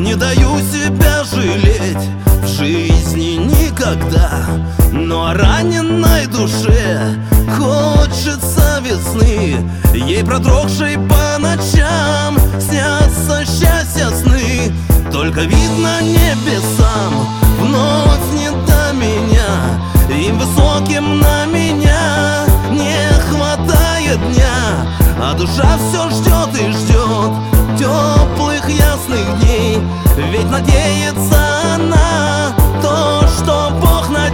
Не даю себя жалеть в жизни никогда, но раненой душе хочется весны, ей продрогшей по ночам снятся счастья сны. Только видно небесам вновь не до меня, им высоким на меня не хватает дня, а душа все ждет и ждет теплых ясных дней. Ведь надеется она то, что Бог над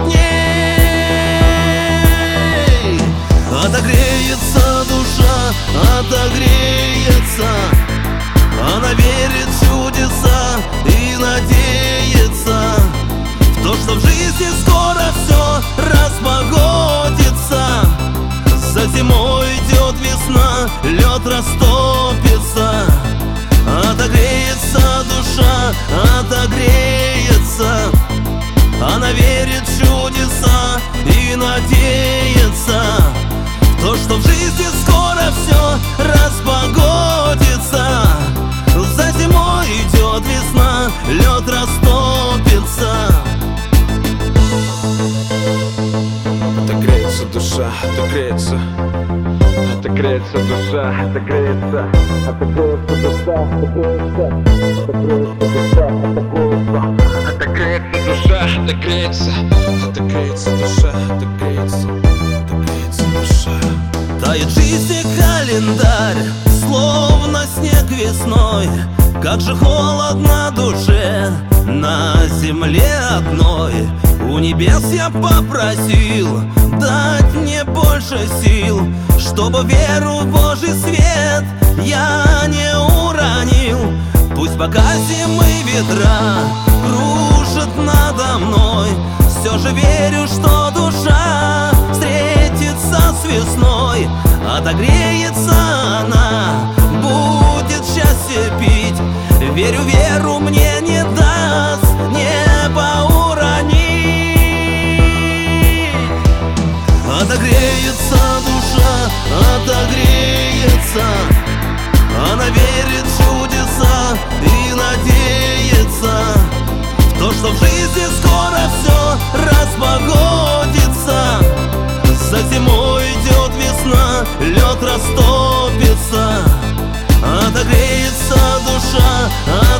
ней. Отогреется душа, отогреется, она верит в чудеса и надеется в то, что в жизни скоро все распогодится. За зимой идет весна, лед растопится. Отогреется душа, отогреется, она верит в чудеса и надеется в то, что в жизни скоро все распогодится. За зимой идет весна, лед растопится. Отогреется душа, отогреется, отогреется душа, отогреется, отогреется душа, отогреется, отогреется душа, отогреется душа, отогреется, отогреется душа, отогреется, отогреется душа. Тает жизни календарь, словно снег весной. Как же холодно душе на земле одной. У небес я попросил дать мне больше сил, чтобы веру в Божий свет я не уронил. Пусть пока зимы ветра кружат надо мной, все же верю, что душа встретится с весной. Отогреется она, будет счастье пить. Верю, веру мне не даст небо уронить. Отогреется душа, отогреется, она верит в чудеса и надеется в то, что в жизни скоро все распогодится. За зимой идет весна, лед растопится. Отогреется душа,